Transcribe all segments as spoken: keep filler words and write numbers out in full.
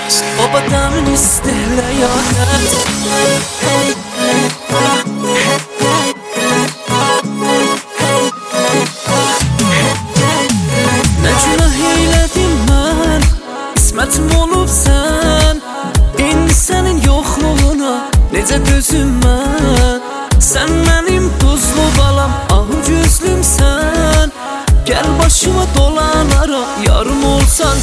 Baba dəmin istehlə yaqət. Nə günah eylədim mən, qismətim olub sən. İndi sənin yoxluğuna necə dözüm mən. Sən mənim tuzlu balam, ahu gözlümsən. Gəl başıma dolanara, yarım olsan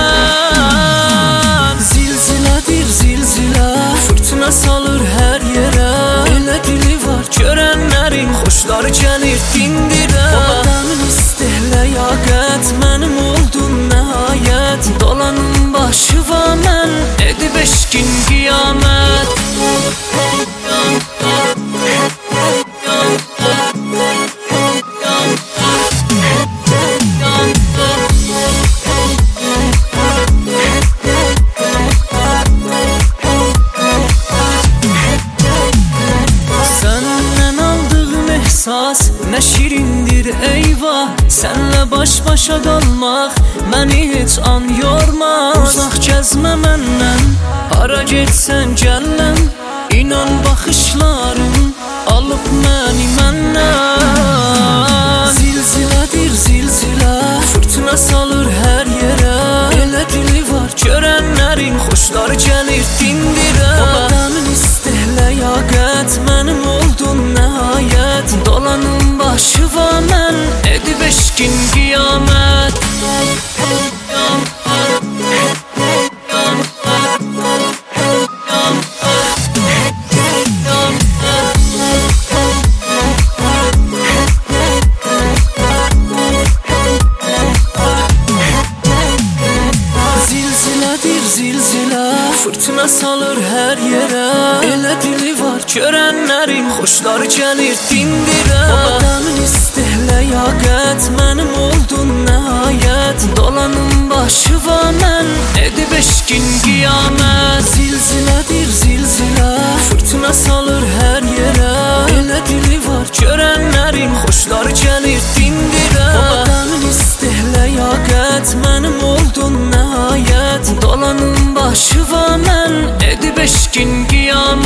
sən. Zilzilədir zilzilə, fırtına salır hər yerə. Elə dili var görənlərin, xoşları gəlir dindirə. Baba dəmin istehlə yaqət, mənim oldun nəhayət. Dolanın başı va mən, edib eşkin qiyamət. Nə şirindir eyvah, sənlə baş-başa qalmaq məni heç an yormaz. Uzaq gəzmə məndən, hara getsən gəlləm. İnan baxışların alıb məni məndən. Zilzilədir zilzilə, fırtına salır hər yerə. Elə dili var görənlərin, xoşları gəlir dindirə. Baba dəmin istehlə yaqət, mənim oldun nəhayət. Dolanın başı va mən, edib eşkin qiyamət. Zilzilədir zilzilə, fırtına salır hər yerə. Elə dili var görənlərin, xoşları gəlir dindirə. Baba dəmin istehlə yaqət, mənim oldun nəhayət. Dolanın başı va mən, edib eşkin qiyamət. Zilzilədir zilzilə, fırtına salır hər yerə. Elə dili var görənlərin, xoşları gəlir dindirə. Baba dəmin istehlə yaqət, mənim oldun nəhayət. Dolanın başı va mən, edib eşkin qiyamət.